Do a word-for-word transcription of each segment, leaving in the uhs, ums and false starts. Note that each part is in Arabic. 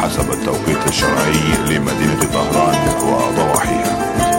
حسب التوقيت الشرعي لمدينة طهران وضواحيها.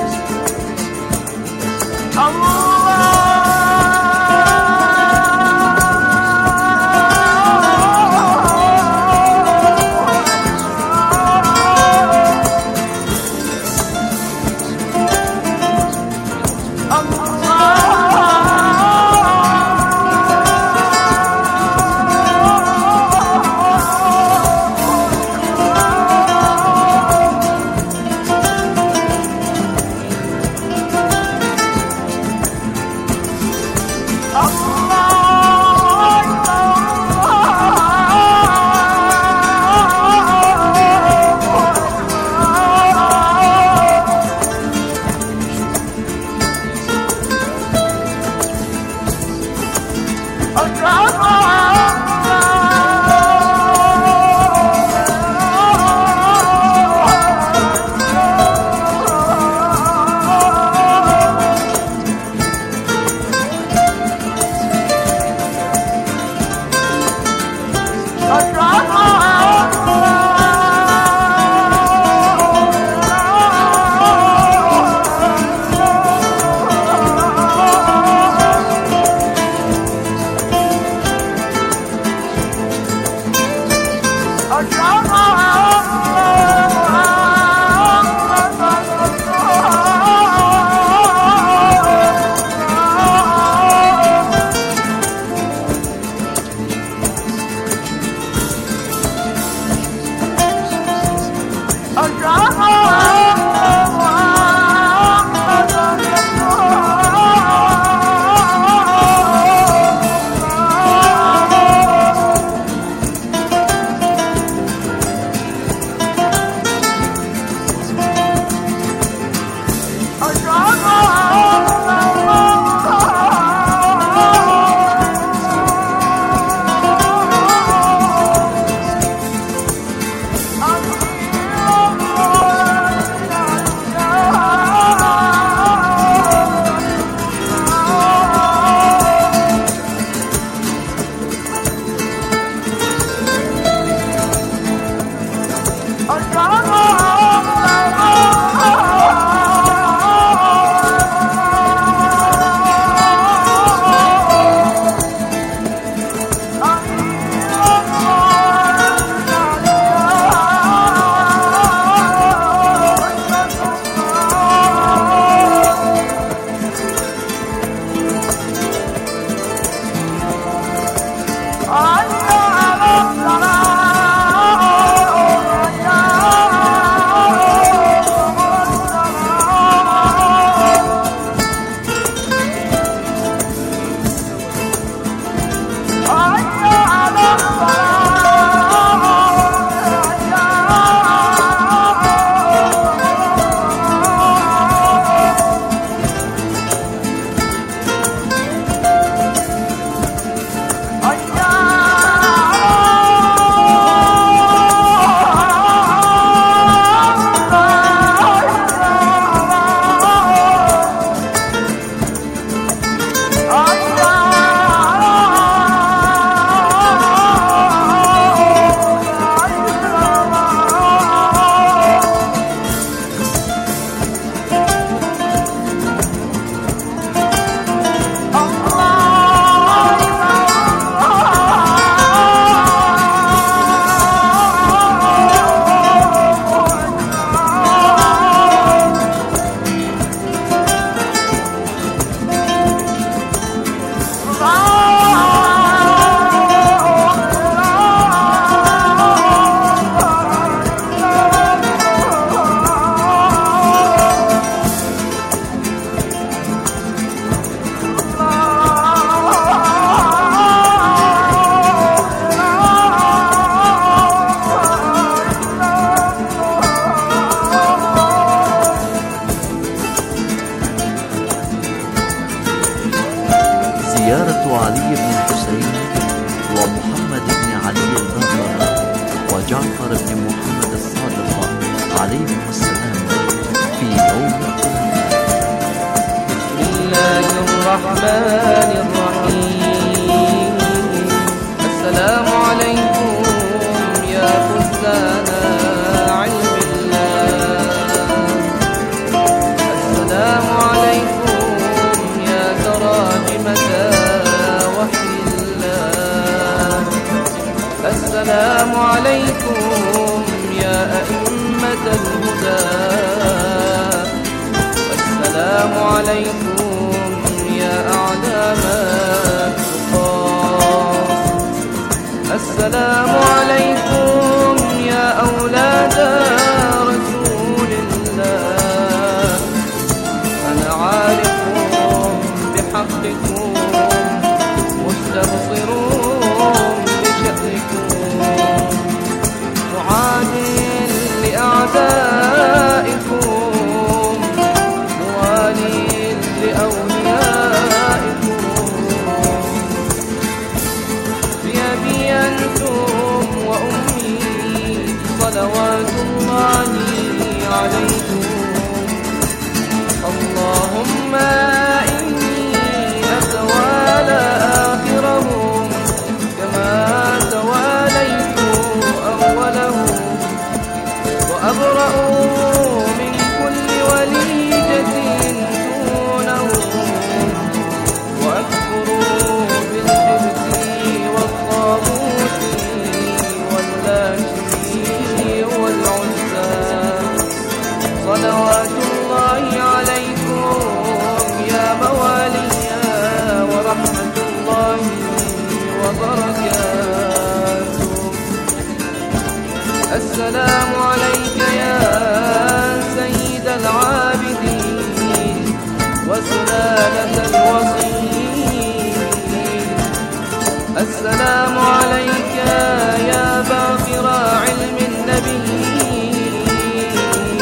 زيارة علي بن الحسين ومحمد بن علي الباقر وجعفر بن محمد الصادق عليهم السلام في يوم القيامة. بسم الله الرحمن الرحيم. السلام عليكم يا ميزان علم الله. السلام عليكم يا تراجمة وحي الله. السلام عليكم يا أئمة الهدى. السلام عليكم يا أعلام التقى. السلام عليكم يا أولاد رسول الله. أنا عارف بحقكم مستبصر بشأنكم معاد لأعدائكم موالي لأوليائكم. بأبي أنتم وأمي صلوات الله عليكم. اللهم إني أتوالى آخرهم كما تواليت أولهم وأبرأ من كل وليجة دونهم وأكفر بالجبت والطاغوت واللاشي والعزى. صلوات الله عليكم يا موالي ورحمة الله وبركاته. السلام عليك يا سيد العابدين وسلالة الوصيين. السلام عليك يا باقر علم النبيين.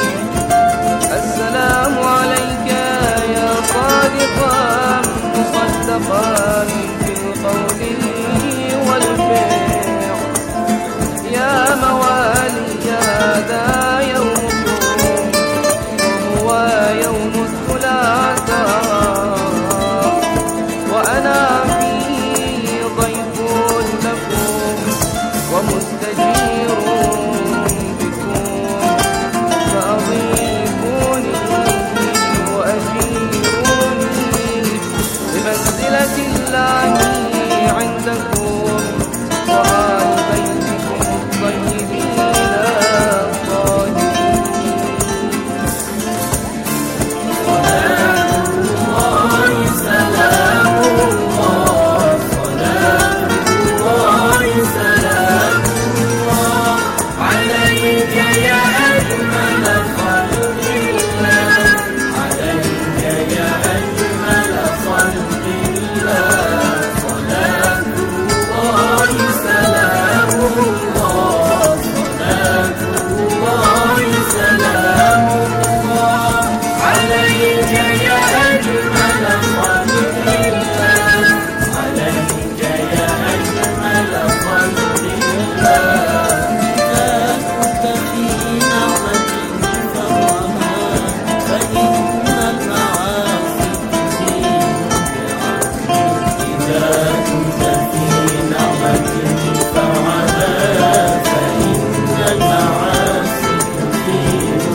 السلام عليك يا صادقا مصدقا في القول والفعل. يا موالي هذا يومكم وهو يوم الثلاثاء وأنا فيه ضيف لكم ومستجير بكم. فأضيفوني وأجيروني بمنزلة الله عندكم وآل بيتكم الطيبين الطاهرين. صلاة الله سلام الله. صلاة الله سلام الله عليك يا أجمل خلق الله. عليك يا أجمل خلق الله. صلاة الله سلام الله. صلاة الله سلام الله عليك يا أجمل خلق الله. عليك يا أجمل خلق الله. إذا كنت في نعمة فارعها فإن المعاصي تزيد. إذا كنت في نعمة فارعها فإن المعاصي تزيد.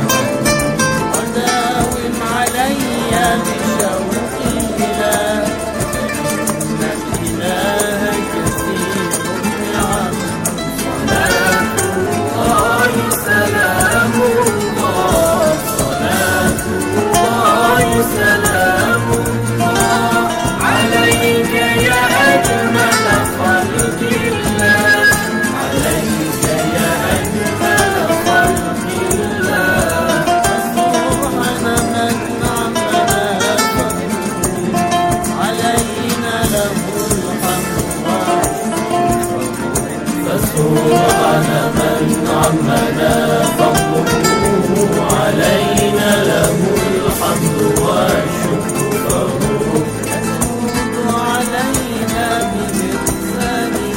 وداوم علي بشوق الإله إن الإله كثير النعم. صلاة الله سلام الله. صلاة الله سلام الله عليك يا أجمل خلق الله. عليك يا أجمل خلق الله. سبحان من عمنا فضله علينا له الحمد والشكر. فسبحان من عمنا فضله علينا له الحمد والشكر. يسود علينا بإحسانه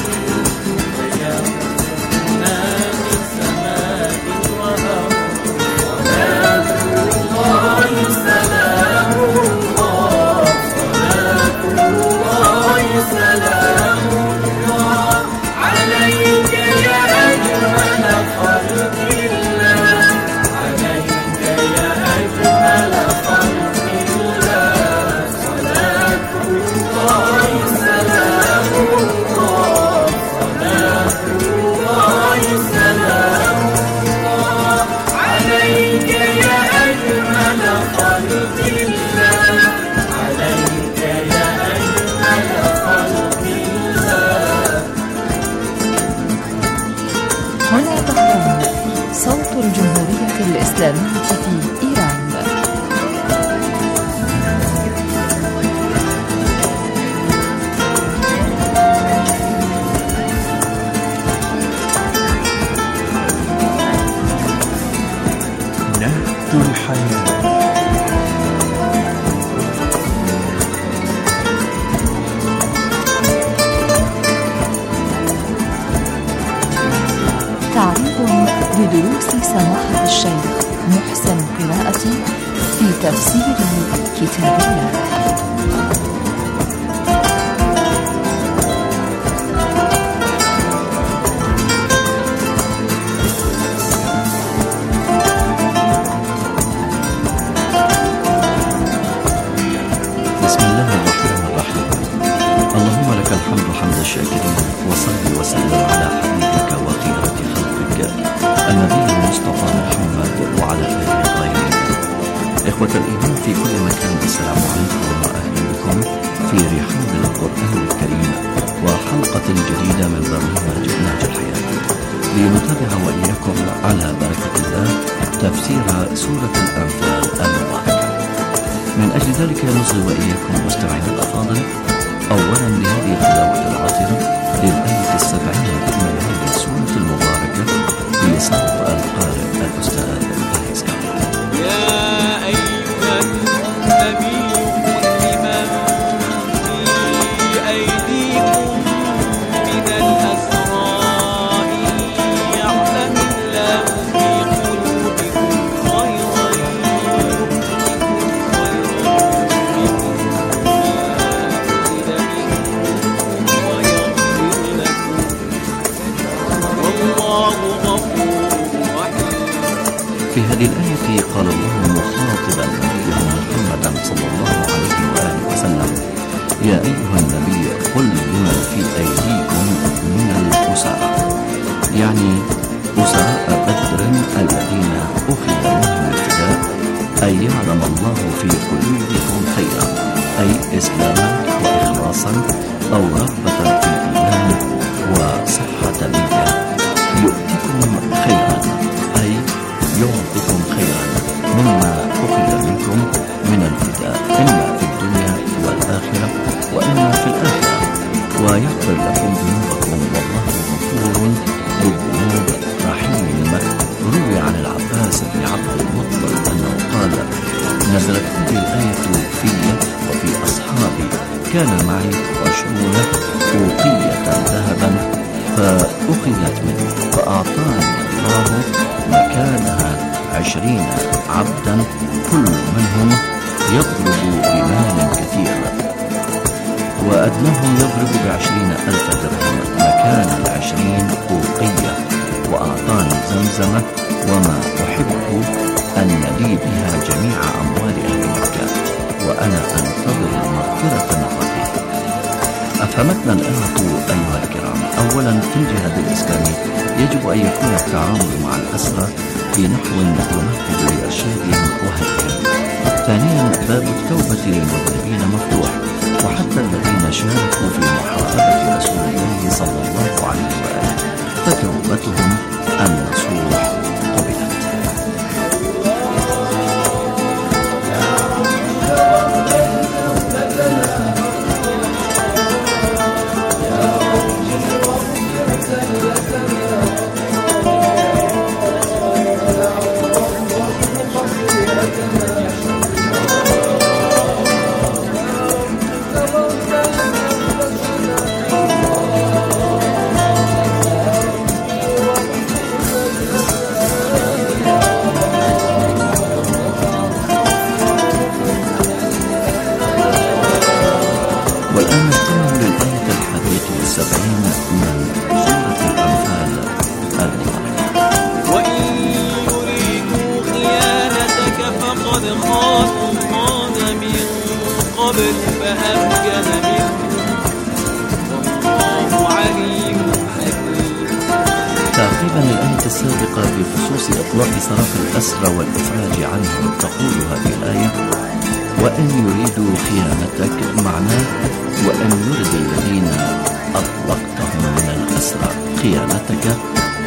ويمنعنا من سماء وأرض. صلاة الله سلام الله. صلاة الله سلام الله عليك يا أجمل الجمهورية الإسلامية في إيران. نهج الحياة. تعريض لدروس سماحة الشيخ محسن قراءتي في تفسير كتاب الله. بسم الله الرحمن الرحيم. اللهم لك الحمد حمد الشاكرين، وصل وسلم على حبيبك وخيرة خلقك النبي المصطفى محمد وعلى آله الطاهرين. إخوة الإيمان في كل مكان، السلام عليكم وأهلا بكم في رحاب القرآن الكريم وحلقة جديدة من برنامج نهج الحياة، لنتابع وإياكم على بركة الله تفسير سورة الأنفال المباركة. من أجل ذلك نصغي وإياكم مستمعينا الأفاضل أولا لهذه التلاوة العاطرة للآية السبعين من هذه السورة المباركة بصوت القارئ الأستاذ فايز كامل. يا أيها النبي لمن في أيديكم من الأسرى يعلم الله في قلوبكم خيرا في هذه الآية قال الله مخاطبا نبيه محمدا صلى الله عليه وآله وسلم: يا أيها النبي قل لمن في أيديكم من الأسرى، يعني أسراء بدر الذين أخذ منهم الفداء، أي يعلم الله في قلوبكم خيرا، أي إسلاما وإخلاصا أو رغبة في الإيمان وصحة نية، يؤتكم خيرا أي يعطيكم خيرا مما أخذ منكم من الفداء، إما في الدنيا والآخرة وإما في الآخرة، ويغفر لكم ذنوبكم والله غفور بالذنوب رحيم. روي عن العباس بن عبد المطلب أنه قال: نزلت هذه الآية في وفي أصحابي، كان معي عشرون أوقية ذهبا فأخذت منه، فأعطاني الله مكانها عشرين عبدا، كل منهم يضرب بمال كثير، وأدناهم يضرب بعشرين ألف درهم مكان العشرين أوقية، وأعطاني زمزم وما أحب أن لي بها جميع أموال أهل مكة، وأنا أنتظر المغفرة من ربي. أفهمتنا الآية أيها الكرام. أولا، في الجهاد الإسلامي يجب أن يكون التعامل مع الأسرى في نحو يمهد لإرشادهم وهديهم. ثانيا، باب التوبة للمذنبين مفتوح، وحتى الذين شاركوا في محاربة رسول الله صلى الله عليه وآله فتوبتهم النصوح قبلت. والآن نستمع للآية الحادية والسبعين من سورة الأنفال المباركة. وإن يريدوا خيانتك فقد خانوا الله من قبل فأمكن منهم، والله عليم حكيم. تعقيبا للآية السابقة بخصوص إطلاق سراح الأسرى والإفراج عنهم، تقول هذه الآية: وإن يريدوا خيانتك، معناه وإن يرد الذين أطلقتهم من الأسرى خيانتك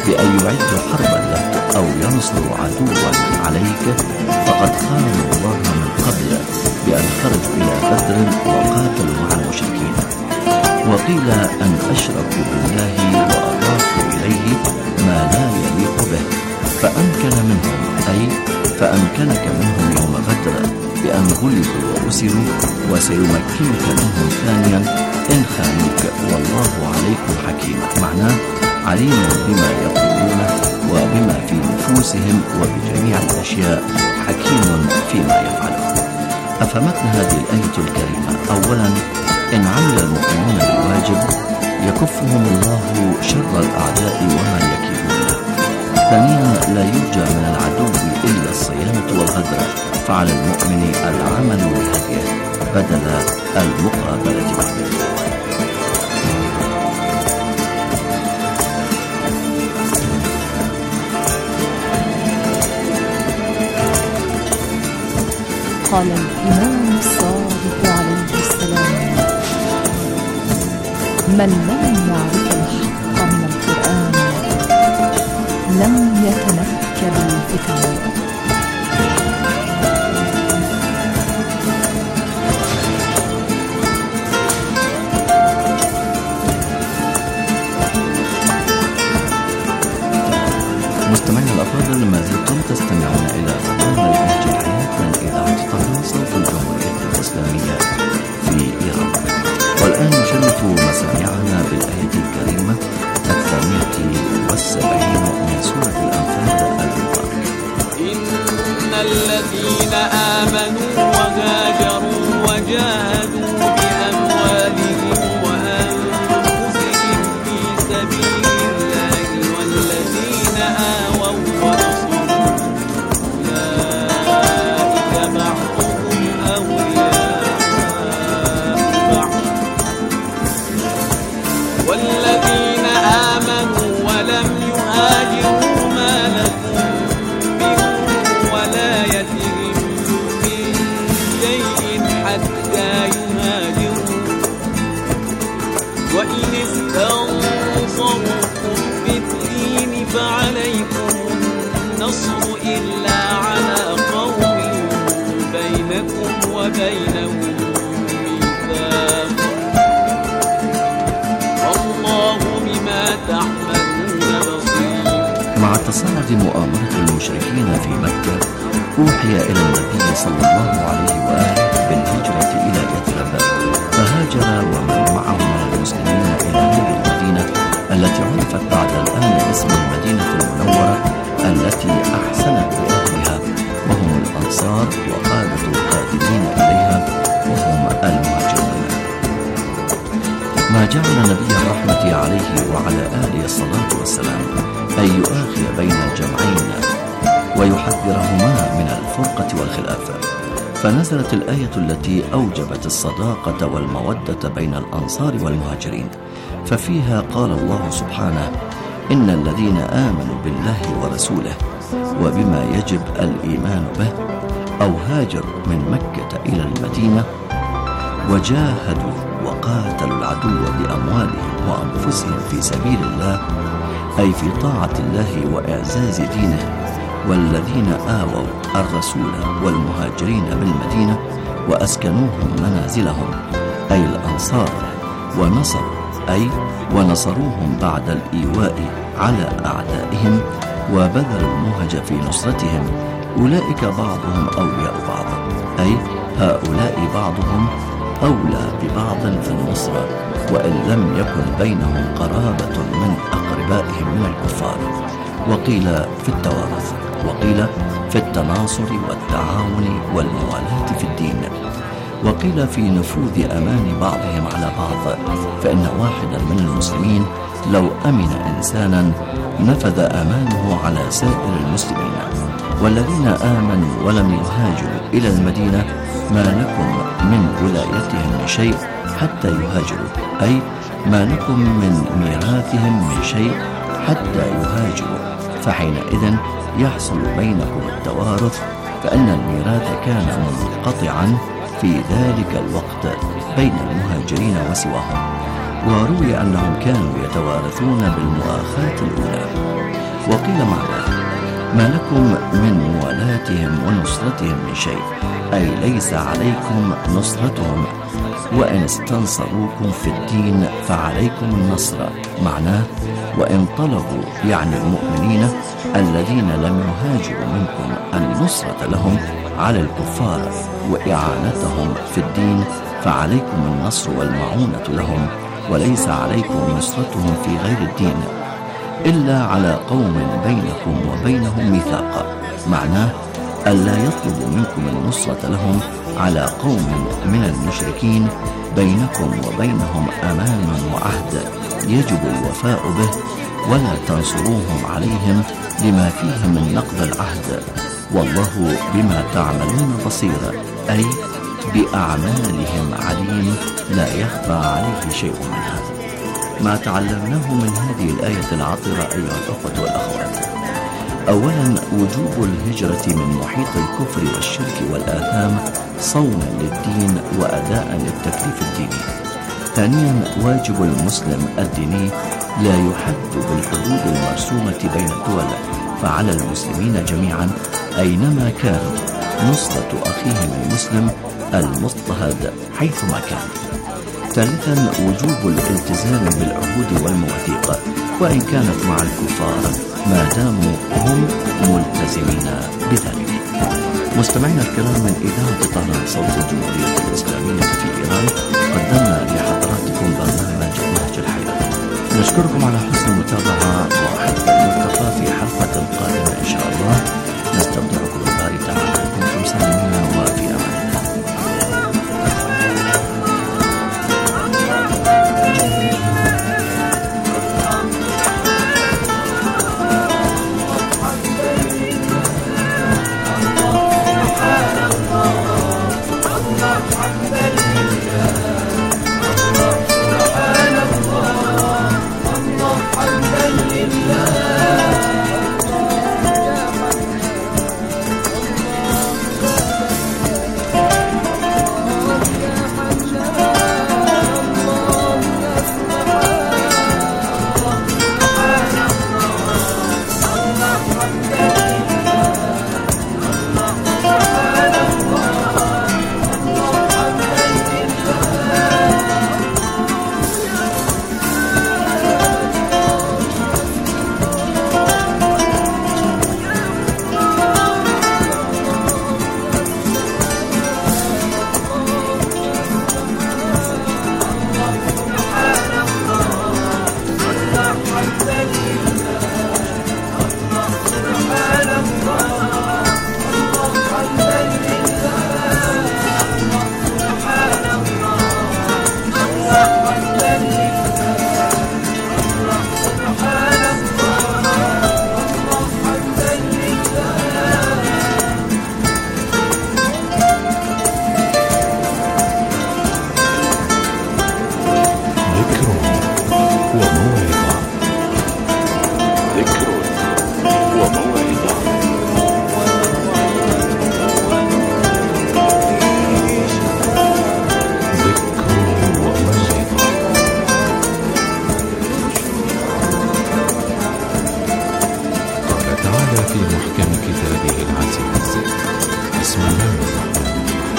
بأن يعدوا حربا لك أو ينصروا عدوا عليك فقد خانوا الله من قبل بأن خرجوا إلى بدر وقاتلوا مع المشركين. وقيل أن أشركوا بالله وأضافوا إليه ما لا يليق به فأمكن منهم، أي فأمكنك منهم يوم بدر بأن غلبوا وأسروا، وسيمكنك منهم ثانيا إن خانوك، والله عليكم حكيم. معناه عليم بما يقولون وبما في نفوسهم وبجميع الأشياء، حكيم فيما يفعله. أفمتن هذه الآية الكريمة: أولا، إن عمل المؤمنون بالواجب يكفهم الله شر الأعداء وما يكيدون. ثانيا، لا يرجى من العدو إلا الصيانة والغدر، فعلى المؤمن العمل بهديه بدل المقابلة معه. قال الإمام الصادق عليه السلام: من لم يعرف الحق من القرآن لم يتنكب الفتن. مستمعينا الأفاضل، ما زلتم تستمعون إلى برنامج نهج الحياة من إذاعة طهران صوت الجمهورية الإسلامية في إيران. والآن نشرف مسامعنا بالآية الكريمة الثانية والسبعين من سورة الأنفال المباركة: إن الذين آمنوا وهاجروا وجاهدوا بأموالهم وأنفسهم في سبيل الله والذين آووا ونصروا أولئك بعضهم أولياء بعض، والذين آمنوا ولم يهاجروا ما لكم من ولايتهم من شيء حتى يهاجروا، وإن استنصروكم في الدين فعليكم النصر إلا على قوم بينكم وبينهم ميثاق، والله بما تعملون بصير. مع تصاعد مؤامرة المشركين في مكة، أوحي إلى النبي صلى الله عليه وآله بالهجرة إلى يثرب، فهاجر ومن معه من المسلمين إلى نور المدينة التي عرفت بعد الآن باسم المدينة المنورة التي أحسنت بأهلها، وهم الأنصار وقادة القادمين إليها وهم المهاجرون. ما جعل نبي الرحمة عليه وعلى آله الصلاة والسلام أن يؤاخي بين الجمعين ويحذرهما من الفرقة والخلاف، فنزلت الآية التي أوجبت الصداقة والمودة بين الأنصار والمهاجرين، ففيها قال الله سبحانه: إن الذين آمنوا بالله ورسوله وبما يجب الإيمان به أو هاجروا من مكة إلى المدينة وجاهدوا وقاتلوا العدو بأموالهم وأنفسهم في سبيل الله، أي في طاعة الله وإعزاز دينه، والذين آووا الرسول والمهاجرين بالمدينة وأسكنوهم منازلهم، أي الأنصار، ونصروا أي ونصروهم بعد الإيواء على أعدائهم وبذلوا المهج في نصرتهم، أولئك بعضهم أولياء بعض، أي هؤلاء بعضهم أولى ببعض في النصرة، وإن لم يكن بينهم قرابة من أقربائهم من الكفار. وقيل في التوارث، وقيل في التناصر والتعاون والموالاة في الدين، وقيل في نفوذ أمان بعضهم على بعض، فإن واحدا من المسلمين لو أمن إنسانا نفذ أمانه على سائر المسلمين. والذين آمنوا ولم يهاجروا إلى المدينة ما لكم من ولايتهم من شيء حتى يهاجروا، أي ما لكم من ميراثهم من شيء حتى يهاجروا، فحينئذ يحصل بينكم التوارث، فإن الميراث كان منقطعا في ذلك الوقت بين المهاجرين وسواهم. وروي أنهم كانوا يتوارثون بالمؤاخاة الأولى. وقيل معناه: ما لكم من موالاتهم ونصرتهم من شيء، أي ليس عليكم نصرتهم، وإن استنصروكم في الدين فعليكم النصر. معناه: وإن طلبوا يعني المؤمنين الذين لم يهاجروا منكم النصرة لهم على الكفار وإعانتهم في الدين فعليكم النصر والمعونة لهم، وليس عليكم نصرتهم في غير الدين إلا على قوم بينكم وبينهم ميثاق. معناه: ألا يطلب منكم النصرة لهم على قوم من المشركين بينكم وبينهم أمان وعهد يجب الوفاء به، ولا تنصروهم عليهم لما فيه من نقض العهد، والله بما تعملون بصير، أي بأعمالهم عليم لا يخفى عليه شيء منها. ما تعلمناه من هذه الآية العطرة أيها الأخوة والأخوات: أولا وجوب الهجرة من محيط الكفر والشرك والآثام صونا للدين وأداء للتكليف الديني. ثانيا واجب المسلم الديني لا يحد بالحدود المرسومة بين الدول، فعلى المسلمين جميعا أينما كانوا نصرة أخيهم المسلم المضطهد حيثما كان. ثالثا وجوب الالتزام بالعهود والمواثيق وإن كانت مع الكفار ما داموا هم ملتزمين بذلك. مستمعينا الكرام، من إذاعة طهران صوت الجمهورية الإسلامية في إيران قدمنا لحضراتكم برنامج نهج الحياة. نشكركم على حسن المتابعة وحفظ الملتقى في حلقة قادمة إن شاء الله. نستودعكم الله تعالى، كنتم سالمين وفي أمان الله. في محكم كتابه العزيز. بسم الله الرحمن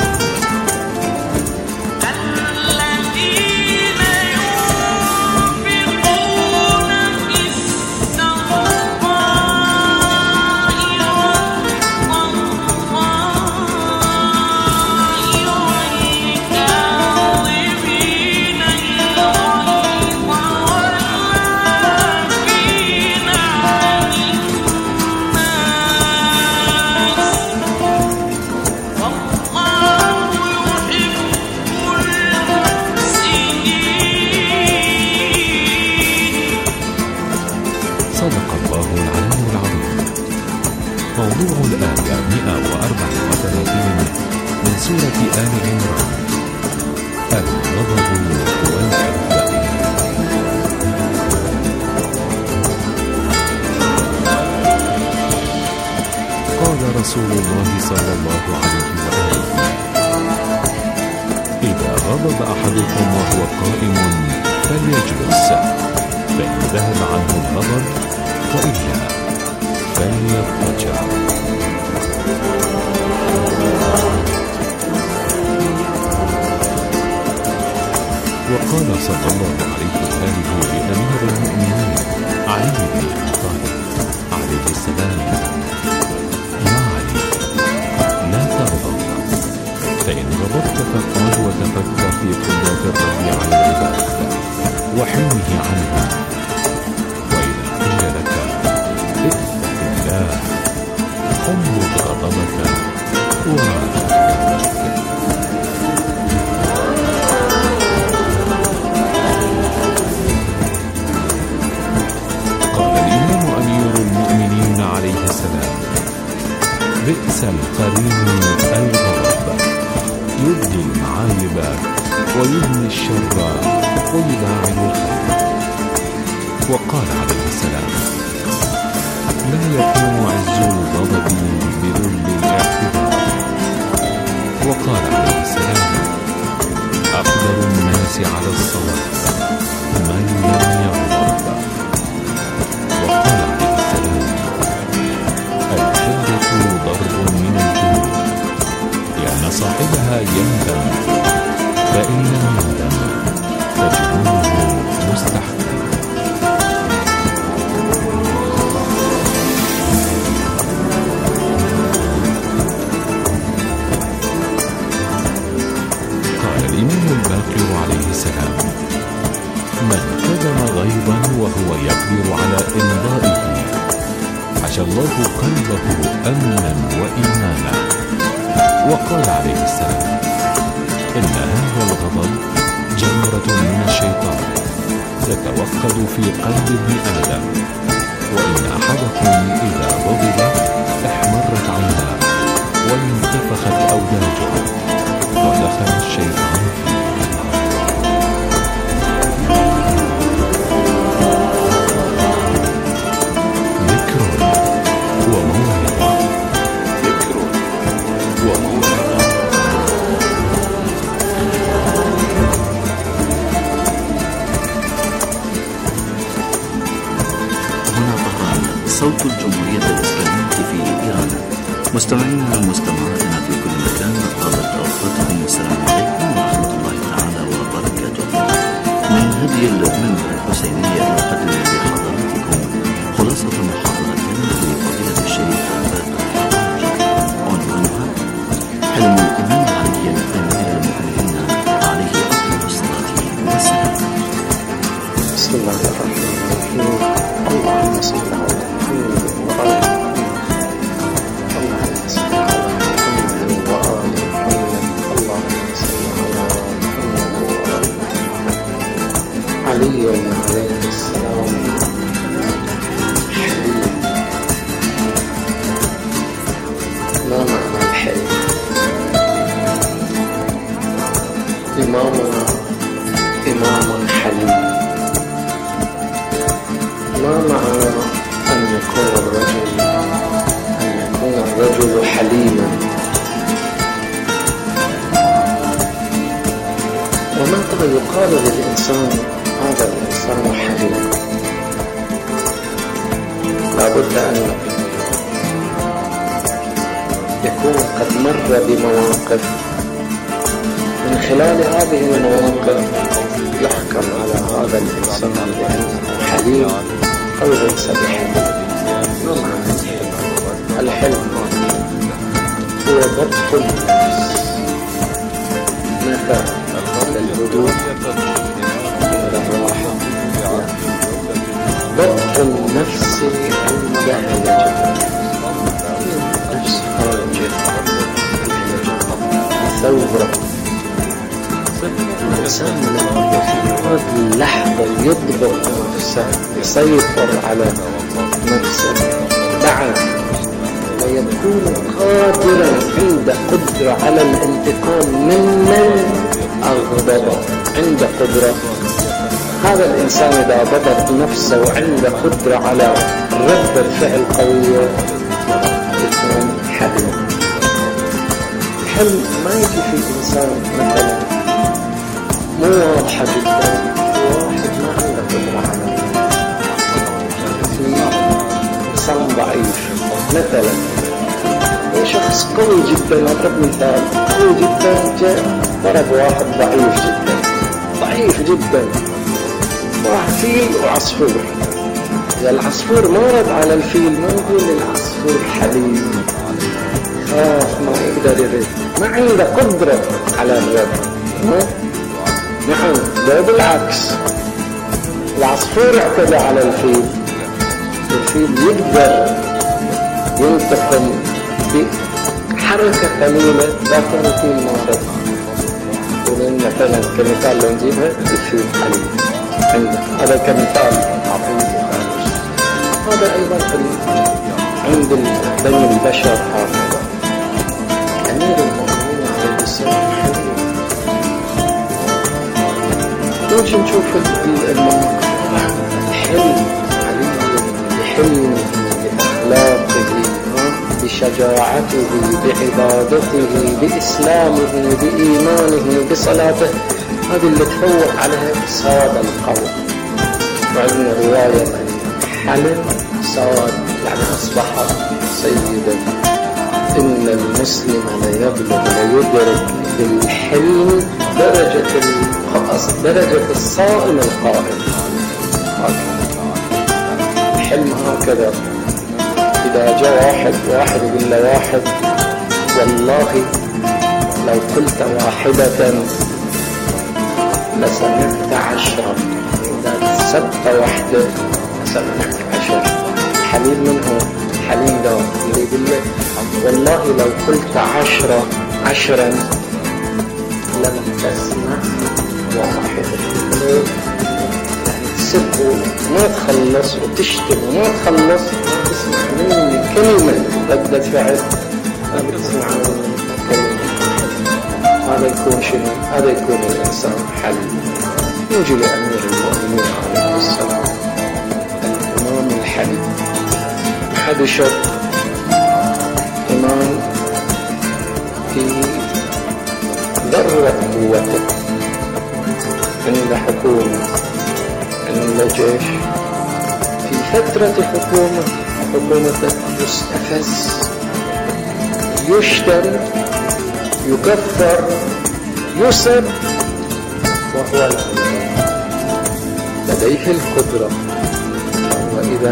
صدق الله العلي العظيم. موضوع الآية مئة وأربعة وثلاثين من سورة آل عمران: الغضب والحب. قال رسول الله صلى الله عليه وآله: إذا غضب أحدكم وهو قائم فليجلس، فإن ذهب عنه الغضب، وإلا فليضطجع. وقال صلى الله عليه وآله لأمير المؤمنين علي بن أبي طالب عليه السلام: يا علي، لا تغضب، فإن غضبت فقال وتفكر في قدرة الرب على العباد وحلمه عنهم، وإذا قيل لك اتق الله فاملك غضبك وتفكر. عليه السلام: بئس القرين الغضب، يبدي المعايب ويبني الشر ويباعد الخير. وقال عليه السلام: لا يكون عز الغضب بذل الاعتذار. وقال عليه السلام: أقدر الناس على الصواب من لم يغضب. وقال عليه السلام: الحدة ضرب من الجنود، لأن صاحبها يندم، فإن لم يندم فجنونه مستحق. قال الإمام الباقر عليه السلام: من كظم غيظا وهو يقدر على إمضائه حشى الله قلبه أمنا وإيمانا. وقال عليه السلام: إن هذا الغضب جمرة من الشيطان تتوقد في قلب ابن آدم، وإن أحدكم إذا غضب احمرت عيناه وانتفخت أوداجه ودخل الشيطان فيه. صوت الجمهورية الإسلامية في إيران. مستمعينا ومستمعاتنا في كل مكان، طابت أوقاتكم والسلام عليكم ورحمة الله تعالى وبركاته. من هذه المنبر الحسينية نقدم لحضراتكم خلاصة محاضرة لفضيلة الشيخ باقر الحقاج، عنوانها حلم الإمام علي أمير المؤمنين عليه أفضل الصلاة والسلام. بسم الله الرحمن الرحيم. اللهم صل على محمد وآل محمد. اللهم صل على محمد وآل محمد. اللهم صل على محمد وآل محمد. علي عليه السلام حليم. ما معنى الحلم؟ إمامنا إمام حليم. ما معنى أن يكون الرجل أن يكون الرجل حليما؟ ومتى يقال للإنسان هذا الإنسان حليم؟ لابد أن يكون قد مر بمواقف، من خلال هذه المواقف يحكم على هذا الإنسان بأنه حليم أو ليس بحلم. ما معنى الحلم؟ الحلم هو ضبط النفس متى عند الهدوء عند الراحة، ضبط النفس عند الهجر، نفس خارجة ثورة. الإنسان لما في هذه اللحظة يضبط نفسه، يسيطر على نفسه بعد، ويكون قادرا عند قدرة على الانتقام ممن أغضب، عند قدرة. هذا الإنسان إذا ضبط نفسه وعند قدرة على ردة فعل قوية يكون حلم. الحلم ما يجي في إنسان مثلا مو واضحة جدا، واحد مثلا شخص قوي جدا، أضرب مثال قوي جدا، جاء ضرب واحد ضعيف جدا ضعيف جدا، واحد فيل وعصفور. إذا العصفور ما رد على الفيل ما يقول للعصفور حليم، خاف ما يقدر يرد، ما عنده قدرة على الرد. نعم، ده بالعكس، العصفور اعتدى على الفيل، الفيل يقدر ينتقم بحركة قليلة لكن الفيل ما رد. ولن مثلا كمثال لو نجيبها الفيل حليم عندك، هذا كمثال عظيم. هذا أيضا عند بني البشر هكذا. أمير المؤمنين عليه السلام حليم. نجي نشوف المواقف، الحلم علي بحلمه بأخلاقه بشجاعته بعبادته بإسلامه بإيمانه بصلاته، هذه اللي تفوق عليها صاد القوم. وعندنا رواية حلم صاد يعني أصبح سيدا. إن المسلم ليبلغ ليدرك بالحلم درجة درجة الصائم القائم. الحلم هكذا. إذا جاء واحد واحد يقول له واحد والله لو قلت واحدة لسمعت عشرة، إذا سبت واحدة لسمعت عشرة. حليم منه حليم ده اللي يقول له والله لو قلت عشرة عشرا لم تسمع واحدة. يعني تسب وما تخلص وتشتم وما تخلص، ما تسمع مني كلمة ردة فعل، ما بتسمع مني كلمة. هذا يكون شنو؟ هذا يكون الإنسان حليم. يجي لأمير المؤمنين عليه السلام الإمام الحليم، أحد شرط إمام في ذروة قوته، عند حكومة عند جيش، في فترة حكومة حكومته يستفز يشتم يكفر يسب وهو لا لديه القدرة. وإذا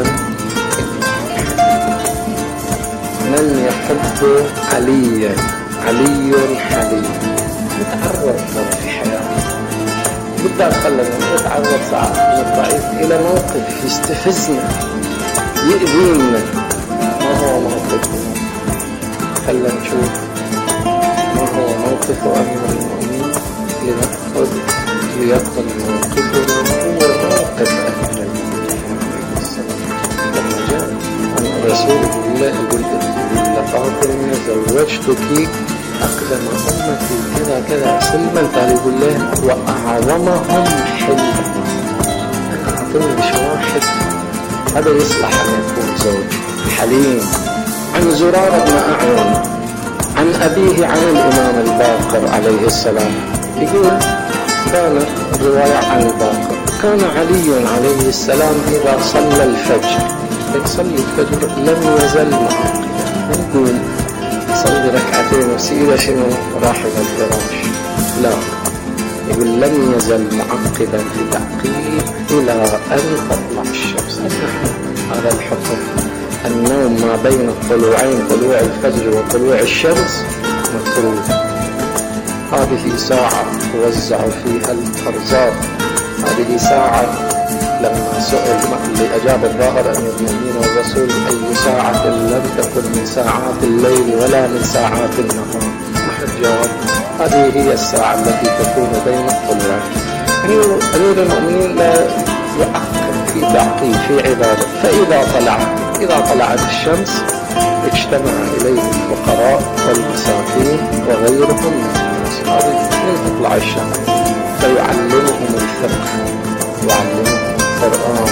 من يحب عليا علي حليم يتعرض في حياته، بدأ خلنا نتعرض ساعات من الضعيف إلى موقف يستفزنا يؤذينا، ما هو موقفنا؟ خلنا نشوف ما هو موقف أمير المؤمنين لنأخذ ليكن موقفنا هو موقف أمير المؤمنين عليه السلام. لما جاء رسول الله يقول لفاطمة زوجتك أقدم أمتي كذا كذا سلما، قال يقول له وأعظمهم حلما. أنا أعطيني مش واحد هذا يصلح أن يكون زوج حليم. عن زرارة بن أعين عن أبيه عن الإمام الباقر عليه السلام يقول كان رواية عن الباقر كان علي عليه السلام إذا صلى الفجر يصلي الفجر لم يزل معقلا، يقول صلي ركعتين وسيلة شنو راح إلى الفراش، لا يقول لم يزل معقبا في تعقيب إلى أن تطلع الشمس. هذا الحكم النوم ما بين الطلوعين طلوع الفجر وطلوع الشمس مكروه. هذه ساعة توزع فيها الأرزاق، هذه ساعة لما سئل لأجاب الظاهر أمير المؤمنين والرسول أي ساعة لم تكن من ساعات الليل ولا من ساعات النهار، ما حد جاوب. هذه هي الساعة التي تكون بين الطلوعين. أمير المؤمنين لا يعقب في تعقيب في عبادة. فإذا طلعت إذا طلعت الشمس اجتمع إليه الفقراء والمساكين وغيرهم من الناس. هذه من تطلع الشمس فيعلمهم الفقه يعلمهم القرآن.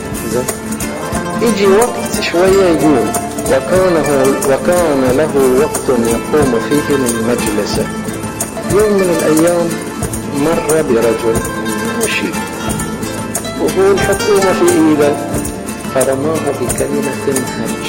يجي وقت شوية يقول وكان, وكان له وقت يقوم فيه من مجلسه. يوم من الأيام مر برجل مشي وهو الحكومة في إيده فرماه بكلمة هج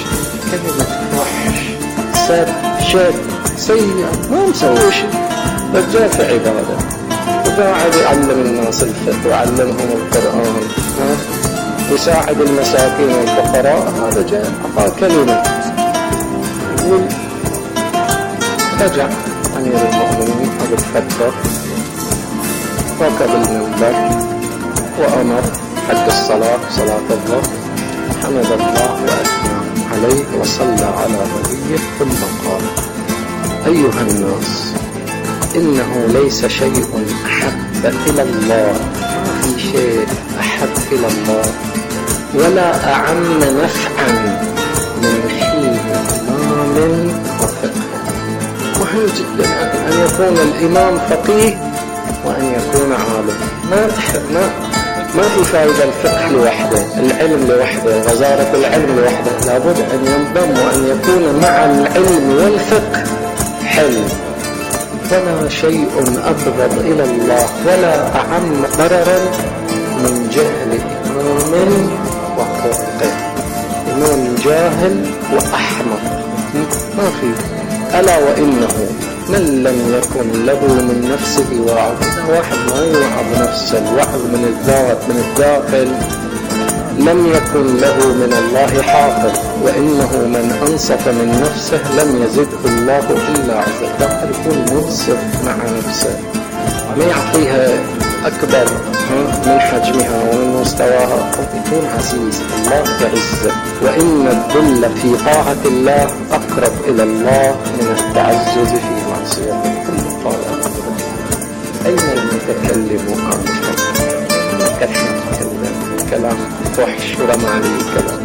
كلمة فحش سب شد سيء ما مسوي شيء، رجال في عبادة وقاعد يعلم الناس الفقه ويعلمهم القرآن ويساعد المساكين والفقراء. هذا جاء أعطاه كلمة يقول رجع أمير المؤمنين أبو الفتح ركب المنبر وأمر حق الصلاة صلاة الظهر، حمد الله وأثنى عليه وصلى على نبيه ثم قال: أيها الناس، إنه ليس شيء أحب إلى الله، ما في شيء أحب إلى الله ولا أعم نفعا من حين إمام وفقه. مهم جدا أن يكون الإمام فقيه وأن يكون عالم. ما تحب ما ما في فائدة الفقه لوحده، العلم لوحده، غزارة العلم لوحده، لابد أن ينضم وأن يكون مع العلم والفقه حل. ولا شيء أبغض إلى الله ولا أعم ضررا من جهل إمام وفقه. إمام جاهل وأحمق ما في. ألا وإنه من لم يكن له من نفسه واعظ، واحد ما يوعظ نفسه، الوعظ من الذات من الداخل، لم يكن له من الله حافظ. وإنه من أنصف من نفسه لم يزده الله إلا عزه. داخل يكون منصف مع نفسه، ما يعطيها أكبر من حجمها ومن مستواها، يكون عزيز الله يعزه. وإن الذل في طاعة الله أقرب إلى الله من التعزز في معصيته. ثم قال: أين المتكلم آنفا؟ كان يتكلم كلام فحش ورمى عليه كلام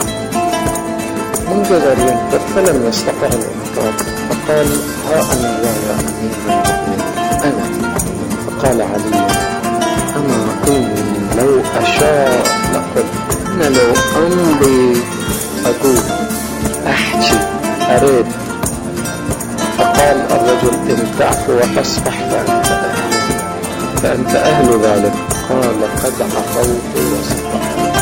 منجزر ينطق فلم يستطع الإنكار، فقال: ها أنا يا أمير المؤمنين أنا. فقال علي: أما إني لو أشاء لقل، أنا لو أمضي أقول أحكي أريد. فقال الرجل: إن تعفو وتصفح فأنت أهل فأنت أهل ذلك. قال: قد عفوت وصفحت.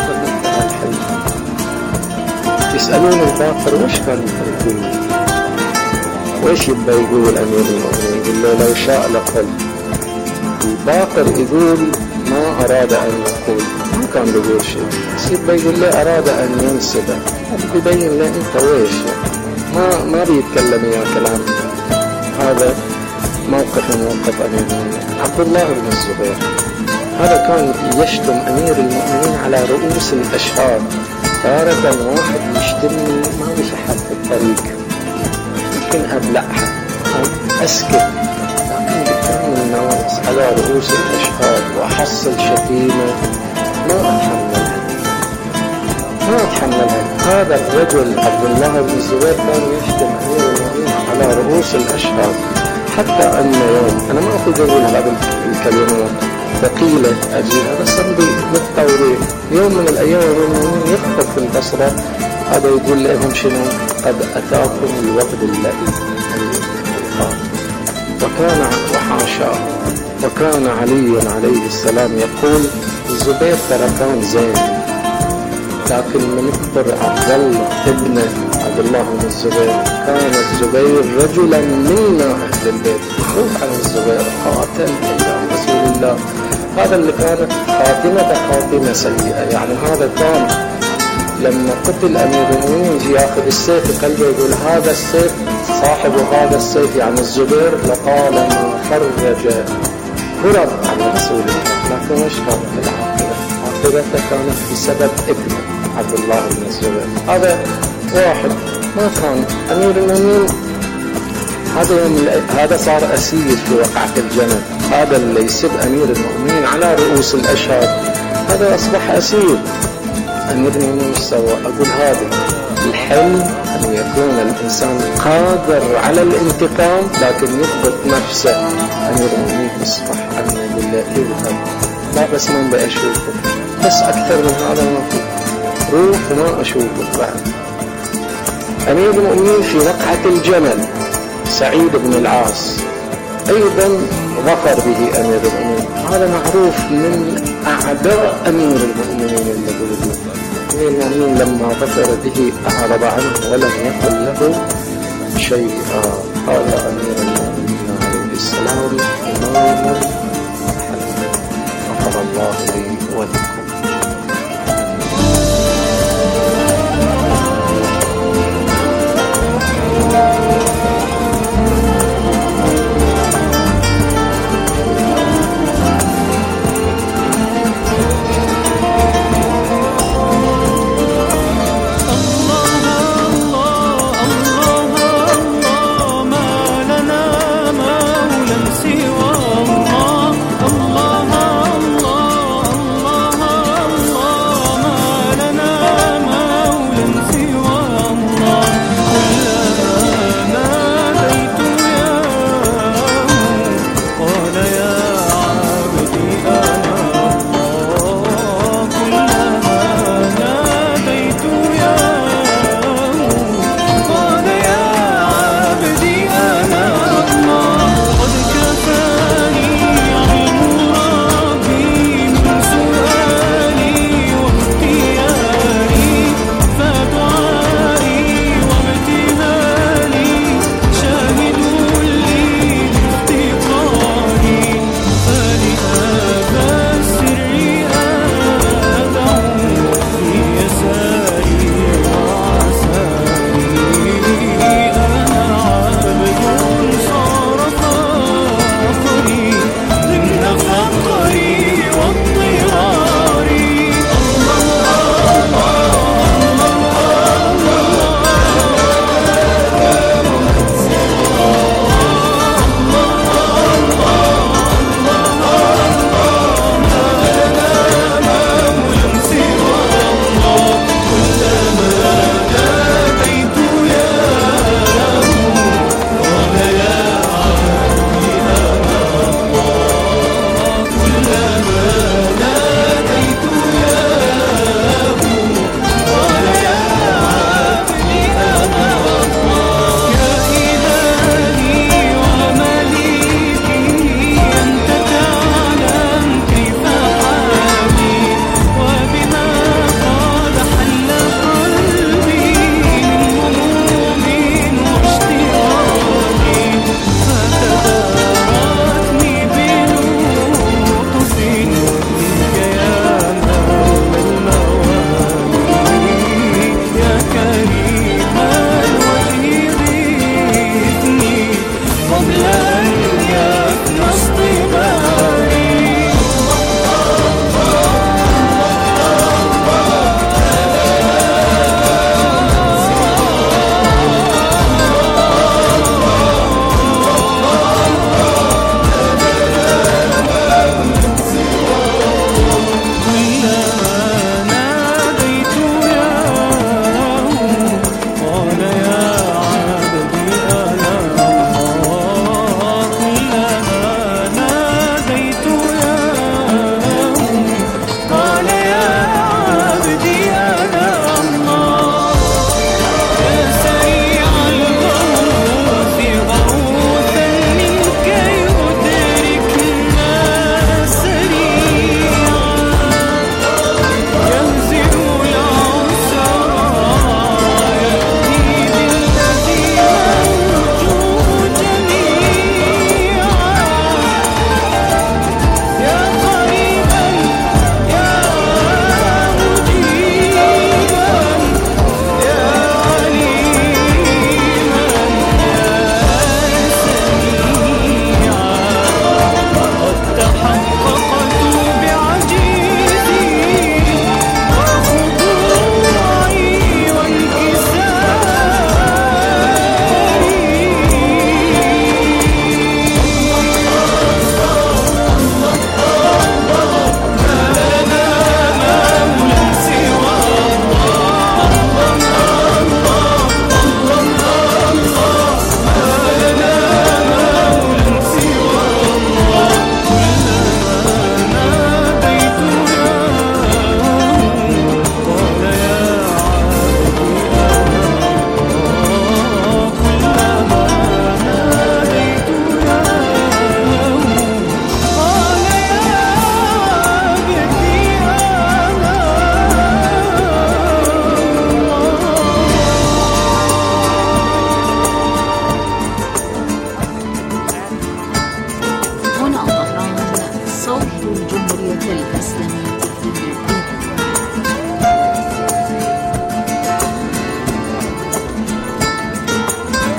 يسألون الباقر: وش كان يقول؟ وش يبقى يقول أمير المؤمنين؟ يقول له: لو شاء لقل. الباقر يقول ما أراد أن يقول، ما كان بيقول شيء، بس يبقى يقول له أراد أن ينسبه، يبين له أنت ويش، ما ما بيتكلم يا كلام. هذا موقف من موقف أمير المؤمنين. عبد الله بن الزبير هذا كان يشتم أمير المؤمنين على رؤوس الأشهاد. تارة واحد يشتمني ما بشحت في الطريق، يمكن أبلعها أسكت، لكن قدام الناس على رؤوس الأشهاد وأحصل شتيمة ما أتحملها ما أتحملها. هذا الرجل عبد الله بن الزبير كان يشتم أمير المؤمنين على رؤوس الأشهاد، حتى أن يوم أنا ما أخذ أقول هذه الكلمات ثقيلة أجيها، بس أمضي متطورين. يوم من الأيام المؤمنين يخطب في البصرة، هذا يقول لهم شنو؟ قد أتاكم الوقت اللئيم. وكان وحاشا وكان علي عليه السلام يقول: الزبير ترى كان زين، لكن من اكبر عبد الله ابن عبد الله بن الزبير كان الزبير رجلا منا أهل البيت. معروف عن الزبير قاتل إلى رسول الله. هذا اللي كانت خاتمة خاتمة سيئة، يعني هذا كان لما قتل أمير المؤمنين يجي ياخذ السيف في قلبه يقول: هذا السيف صاحب هذا السيف يعني الزبير لطالما فرج هرب عن رسول الله. لكن وش كانت العاقبة؟ عاقبته كانت بسبب ابنه عبد الله بن الزبير. هذا واحد ما كان أمير المؤمنين. هذا يوم هذا صار أسير في وقعة الجمل. هذا اللي يسب أمير المؤمنين على رؤوس الأشهاد هذا أصبح أسير. أمير المؤمنين مش سوى؟ أقول هذا الحلم أن يكون الإنسان قادر على الانتقام لكن يضبط نفسه. أمير المؤمنين يصبح أن يقول له اذهب، لا بس ما بقى أشوفك، بس أكثر من هذا ما في، روح وما أشوفك بعد. أمير المؤمنين في وقعة الجمل سعيد بن العاص أيضا ظفر به أمير المؤمنين. هذا معروف من أعداء أمير المؤمنين الذين أمير المؤمنين لما ظفر به أعرض عنه ولم يقل له شيئا. قال أمير المؤمنين عليه السلام إمام حليم. غفر الله لي ولكم. الله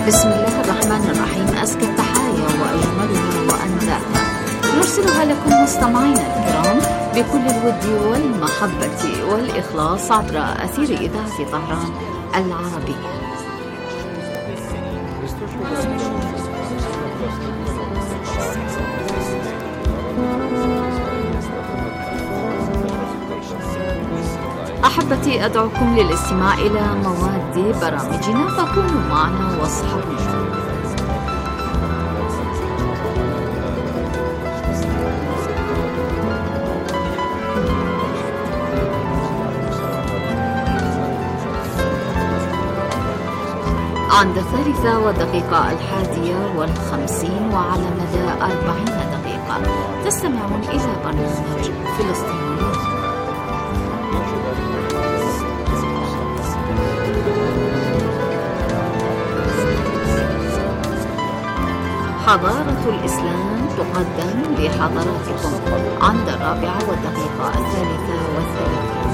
بسم الله الرحمن الرحيم. أزكى التحايا وأجملها وأنداها نرسلها لكم مستمعينا الكرام بكل الود والمحبة والإخلاص عبر أثير إذاعة طهران العربية. أحبتي، أدعوكم للاستماع إلى مواد برامجنا، فكونوا معنا واصحبونا. عند الثالثة والدقيقة الحادية والخمسين وعلى مدى أربعين دقيقة تستمعون إلى برنامج فلسطين. حضارة الإسلام تقدم لحضراتكم عند الرابعة والدقيقة الثالثة والثلاثين.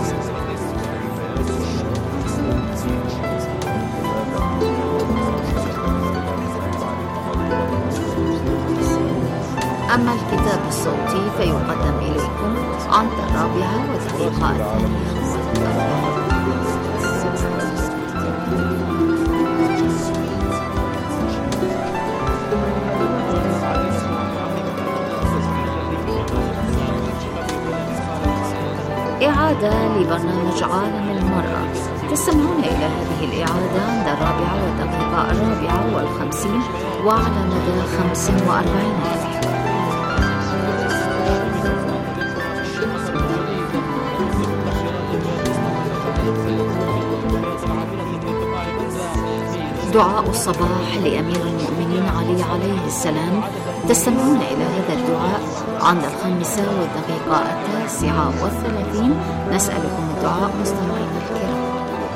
أما الكتاب الصوتي فيقدم إليكم عند الرابعة والدقيقة الثانية والأربعين. إعادة لبرنامج عالم المرأة، تستمعون إلى هذه الإعادة عند الرابعة والدقيقة الرابعة والخمسين وعلى مدى خمس وأربعين دقيقة. دعاء الصباح لأمير المؤمنين علي عليه السلام، تستمعون إلى هذا الدعاء عند الخامسة والدقيقة التاسعة والثلاثين. نسألكم الدعاء مستمعينا الكرام.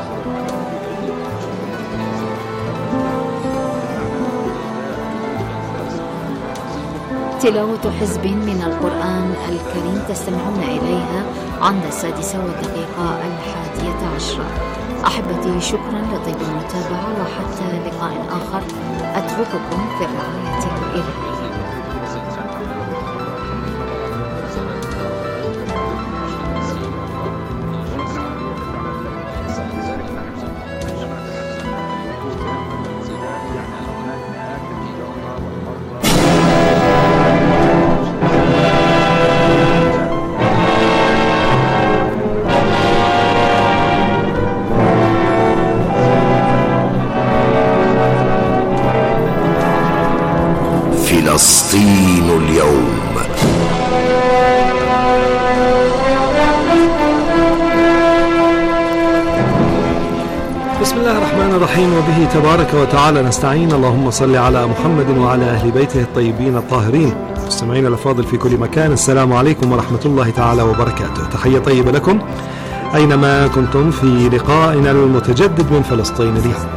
تلاوة حزب من القرآن الكريم تستمعون إليها عند السادسة والدقيقة الحادية عشرة. أحبتي، شكرا لطيب المتابعة، وحتى لقاء آخر أترككم في الرعاية الإلهية. فلسطين اليوم. بسم الله الرحمن الرحيم، وبه تبارك وتعالى نستعين. اللهم صل على محمد وعلى أهل بيته الطيبين الطاهرين. مستمعينا الأفاضل في كل مكان، السلام عليكم ورحمة الله تعالى وبركاته. تحية طيبة لكم أينما كنتم في لقائنا المتجدد من فلسطين اليوم.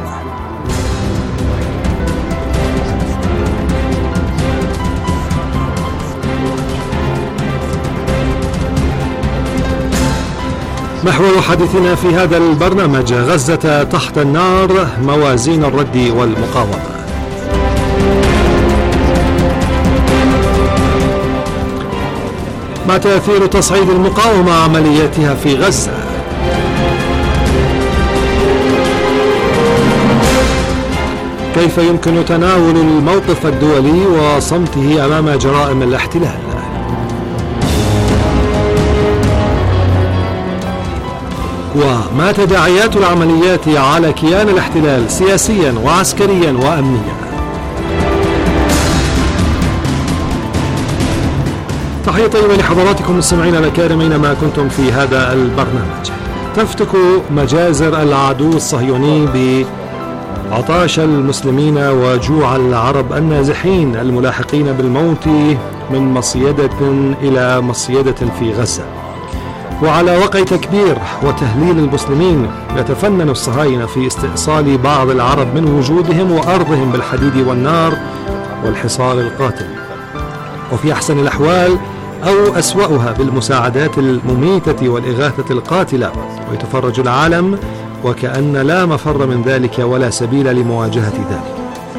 محور حديثنا في هذا البرنامج: غزة تحت النار، موازين الرد والمقاومة. ما تأثير تصعيد المقاومة عملياتها في غزة؟ كيف يمكن تناول الموقف الدولي وصمته أمام جرائم الاحتلال؟ وما تداعيات العمليات على كيان الاحتلال سياسيا وعسكريا وأمنيا؟ تحية طيبة لحضراتكم مستمعينا الأكارم أينما كنتم في هذا البرنامج. تفتك مجازر العدو الصهيوني بعطاش المسلمين وجوع العرب النازحين الملاحقين بالموت من مصيدة إلى مصيدة في غزة. وعلى وقع تكبير وتهليل المسلمين يتفنن الصهاينة في استئصال بعض العرب من وجودهم وأرضهم بالحديد والنار والحصار القاتل، وفي أحسن الأحوال أو أسوأها بالمساعدات المميتة والإغاثة القاتلة، ويتفرج العالم وكأن لا مفر من ذلك ولا سبيل لمواجهة ذلك.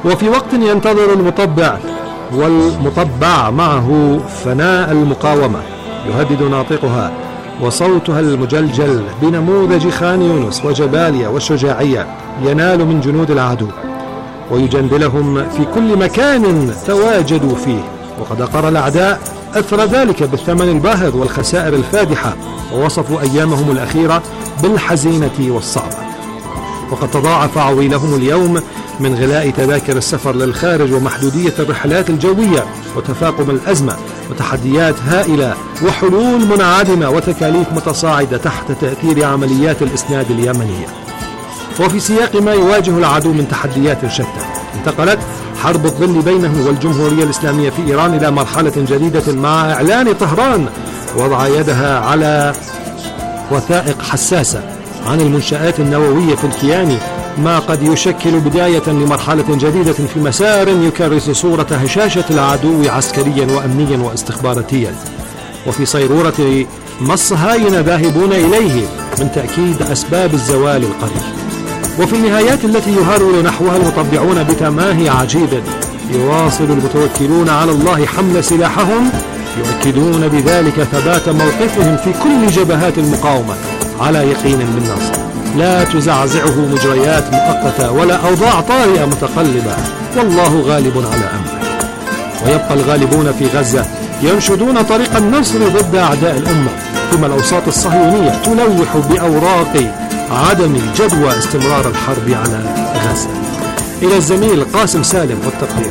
وفي وقت ينتظر المطبع والمطبع معه فناء المقاومة، يهدد ناطقها وصوتها المجلجل بنموذج خان يونس وجباليا والشجاعية ينال من جنود العدو ويجندلهم في كل مكان تواجدوا فيه. وقد أقر الأعداء أثر ذلك بالثمن الباهظ والخسائر الفادحة، ووصفوا أيامهم الأخيرة بالحزينة والصعبة. وقد تضاعف عويلهم اليوم من غلاء تذاكر السفر للخارج ومحدودية الرحلات الجوية وتفاقم الأزمة وتحديات هائلة وحلول منعدمة وتكاليف متصاعدة تحت تأثير عمليات الإسناد اليمنية. وفي سياق ما يواجه العدو من تحديات شتى، انتقلت حرب الظل بينه والجمهورية الإسلامية في إيران إلى مرحلة جديدة مع إعلان طهران وضع يدها على وثائق حساسة عن المنشآت النووية في الكيان، ما قد يشكل بداية لمرحلة جديدة في مسار يكرس صورة هشاشة العدو عسكريا وأمنيا واستخباراتيا، وفي صيرورة ما الصهاينة ذاهبون إليه من تأكيد أسباب الزوال القريب. وفي النهايات التي يهرول نحوها المطبعون بتماهي عجيب، يواصل المتوكلون على الله حمل سلاحهم، يؤكدون بذلك ثبات موقفهم في كل جبهات المقاومة على يقين بالنصر، لا تزعزعه مجريات مؤقتة ولا أوضاع طارئة متقلبة، والله غالب على أمره. ويبقى الغالبون في غزة ينشدون طريق النصر ضد أعداء الأمة، ثم الأوساط الصهيونية تلوح بأوراق عدم جدوى استمرار الحرب على غزة. إلى الزميل قاسم سالم والتقرير.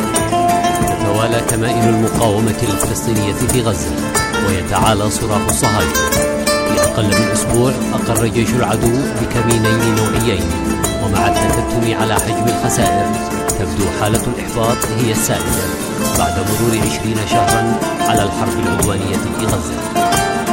تتوالى كمائن المقاومة الفلسطينية في غزة ويتعالى صراخ الصهاينة. في أقل من أسبوع أقر جيش العدو بكمينين نوعيين، ومع التكتم على حجم الخسائر تبدو حالة الإحباط هي السائدة بعد مرور عشرين شهرا على الحرب العدوانية في غزة.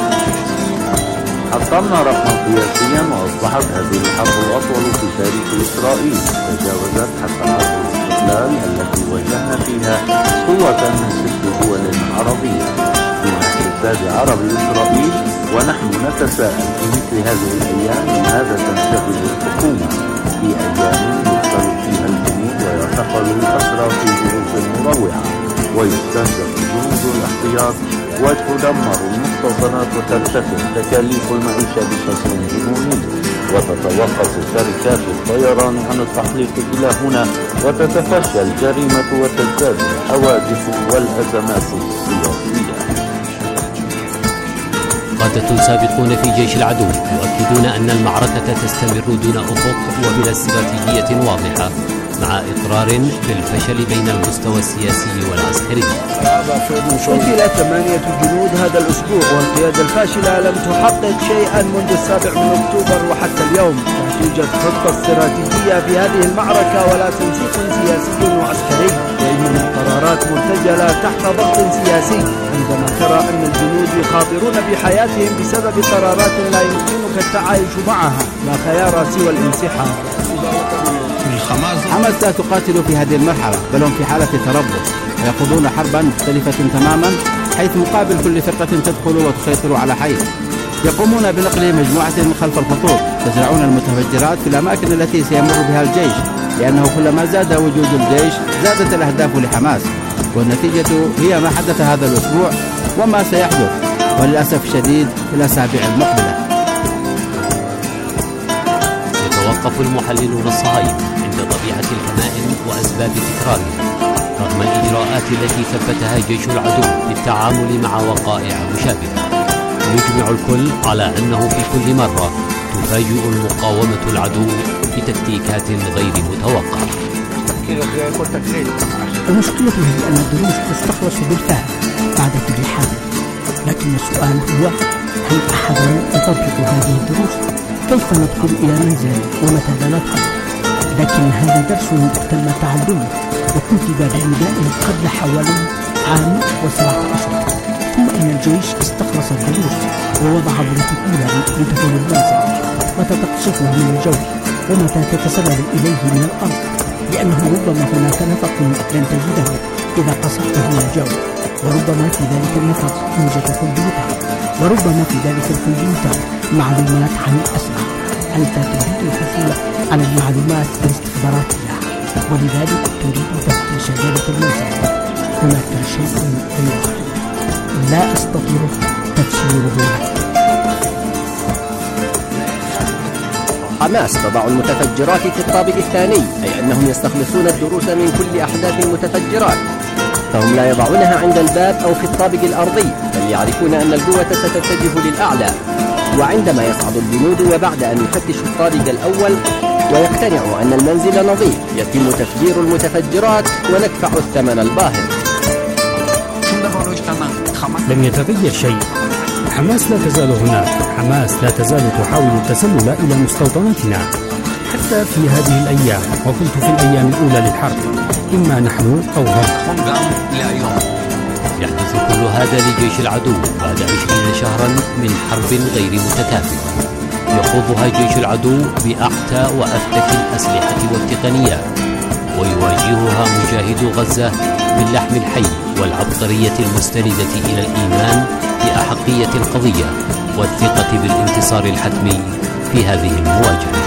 حطمنا رقما قياسيا وأصبحت هذه الحرب الأطول في تاريخ إسرائيل، تجاوزت حتى حرب الاستقلال التي واجهنا فيها قوة من ست دول عربية دون احتساب عربي إسرائيل، ونحن نتساءل في مثل هذه الأيام لماذا تنشغل الحكومة في أيام يقتل فيها الجنود ويعتقل الأسرى في ظروف مروعة ويستنزف جنود الاحتياط وتدمر المستوطنات وترتفع تكاليف المعيشة بشكل جنوني وتتوقف شركات الطيران عن التحليق إلى هنا وتتفشى الجريمة وتزداد الحوادث والأزمات السياسية. قادة سابقون في جيش العدو يؤكدون أن المعركة تستمر دون أفق وبلا استراتيجية واضحة، مع إقرار بالفشل بين المستوى السياسي والعسكري. قتل ثمانية جنود هذا الأسبوع، والقيادة الفاشلة لم تحقق شيئا منذ السابع من أكتوبر وحتى اليوم. لا توجد خطة استراتيجية في هذه المعركة ولا تنسيق سياسي وعسكري، وإنما القرارات مرتجلة تحت ضغط سياسي. عندما ترى أن الجنود يخاطرون بحياتهم بسبب قرارات لا يمكنك التعايش معها، لا خيار سوى الانسحاب. حماس لا تقاتل في هذه المرحلة، بل هم في حالة تربص ويخوضون حربا مختلفة تماما، حيث مقابل كل فرقة تدخل وتسيطر على حي يقومون بنقل مجموعة من خلف الخطوط، يزرعون المتفجرات في الأماكن التي سيمر بها الجيش، لأنه كلما زاد وجود الجيش زادت الأهداف لحماس، والنتيجة هي ما حدث هذا الأسبوع وما سيحدث وللأسف الشديد في الأسابيع المقبلة. يتوقف المحللون الصهاينة عند طبيعة الكمائن وأسباب تكرارها، رغم الإجراءات التي ثبتها جيش العدو في التعامل مع وقائع مشابهة. يجمع الكل على أنه في كل مرة تفاجئ المقاومة العدو بتكتيكات غير متوقعة. المشكلة هي أن الدروس تستخلص بالفعل بعد كل حادث، لكن السؤال هو هل أحدنا يطبق هذه الدروس؟ كيف ندخل إلى منزل ومتى ندخل؟ لكن هذا درس تم تعلمه وكتب بإملاء قبل حوالي عام وسبعة أشهر، ثم إن الجيش استخلص الدروس ووضع بروتوكولا لدخول المنزل، متى تقصفه من الجو ومتى تتسلل إليه من الأرض، لأنه ربما هناك نفق لن تجده إذا قصفته من الجو، وربما في ذلك النفق يوجد كمبيوتر، وربما في ذلك الكمبيوتر معلومات عن الأسرى. أنت تريد الحصول على المعلومات الاستخباراتية، ولذلك تريد دفع شجرة المنزل. هناك شيء أيضا لا أستطيع تفسيره. حماس تضع المتفجرات في الطابق الثاني، أي أنهم يستخلصون الدروس من كل أحداث المتفجرات، فهم لا يضعونها عند الباب أو في الطابق الأرضي، بل يعرفون أن القوة ستتجه للأعلى. وعندما يصعد الجنود وبعد أن يفتشوا الطابق الأول ويقتنعوا أن المنزل نظيف، يتم تفجير المتفجرات وندفع الثمن الباهظ. لم يتغير شيء. حماس لا تزال هناك، حماس لا تزال تحاول التسلل إلى مستوطنتنا حتى في هذه الأيام، وقلت في الأيام الأولى للحرب إما نحن أو هم. يحدث كل هذا لجيش العدو بعد عشرين شهرا من حرب غير متكافئة يخوضها جيش العدو بأعتى وأفتك الأسلحة والتقنيات، ويواجهها مجاهدو غزة باللحم الحي والعبقرية المستندة إلى الإيمان بأحقية القضية والثقة بالانتصار الحتمي في هذه المواجهة.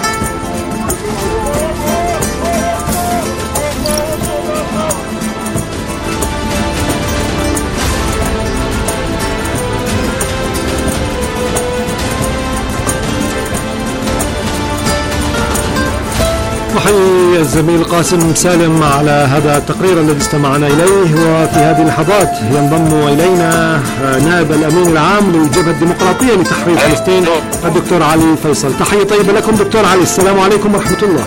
نحيي الزميل قاسم سالم على هذا التقرير الذي استمعنا إليه. وفي هذه اللحظات ينضم إلينا نائب الأمين العام للجبهة الديمقراطية لتحرير فلسطين الدكتور علي فيصل. تحية طيبة لكم دكتور علي، السلام عليكم ورحمة الله.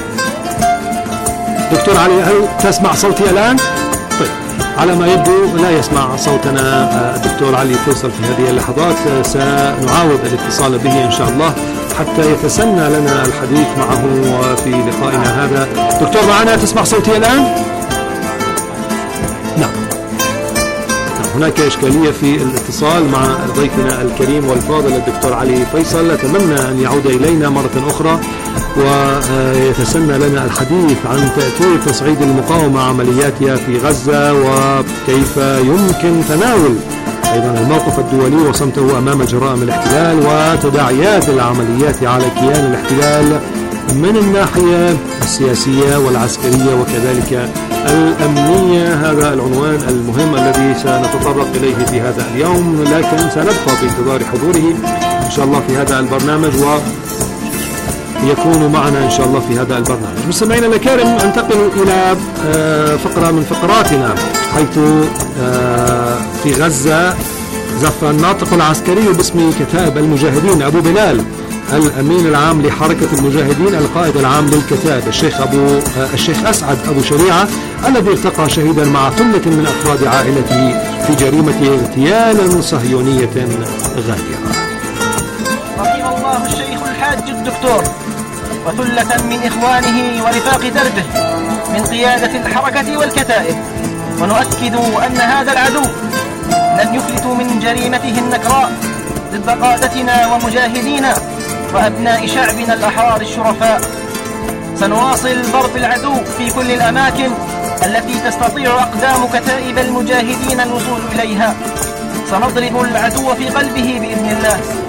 دكتور علي، هل تسمع صوتي الآن؟ طيب، على ما يبدو لا يسمع صوتنا الدكتور علي فيصل في هذه اللحظات. سنعاود الاتصال به إن شاء الله حتى يتسنى لنا الحديث معه في لقائنا هذا. دكتور معنا، تسمع صوتي الآن؟ نعم. هناك إشكالية في الاتصال مع ضيفنا الكريم والفاضل الدكتور علي فيصل. أتمنى أن يعود إلينا مرة أخرى ويتسنى لنا الحديث عن تأثير تصعيد المقاومة عملياتها في غزة، وكيف يمكن تناول أيضا الموقف الدولي وصمته أمام جرائم الاحتلال وتداعيات العمليات على كيان الاحتلال من الناحية السياسية والعسكرية وكذلك الأمنية. هذا العنوان المهم الذي سنتطرق إليه في هذا اليوم، لكن سنبقى في انتظار حضوره إن شاء الله في هذا البرنامج ويكون معنا إن شاء الله في هذا البرنامج. مستمعينا الكرام، انتقل إلى فقرة من فقراتنا، حيث في غزة زف الناطق العسكري باسم كتائب المجاهدين أبو بلال الأمين العام لحركة المجاهدين القائد العام للكتائب الشيخ أبو الشيخ أسعد أبو شريعة، الذي ارتقى شهيدا مع ثلة من أفراد عائلته في جريمة اغتيال صهيونية غادرة. رحم الله الشيخ الحاج الدكتور وثلة من إخوانه ورفاق دربه من قيادة الحركة والكتائب، ونؤكد أن هذا العدو لن يفلتوا من جريمته النكراء ضد قادتنا ومجاهدينا وأبناء شعبنا الأحرار الشرفاء. سنواصل ضرب العدو في كل الأماكن التي تستطيع أقدام كتائب المجاهدين الوصول إليها. سنضرب العدو في قلبه بإذن الله،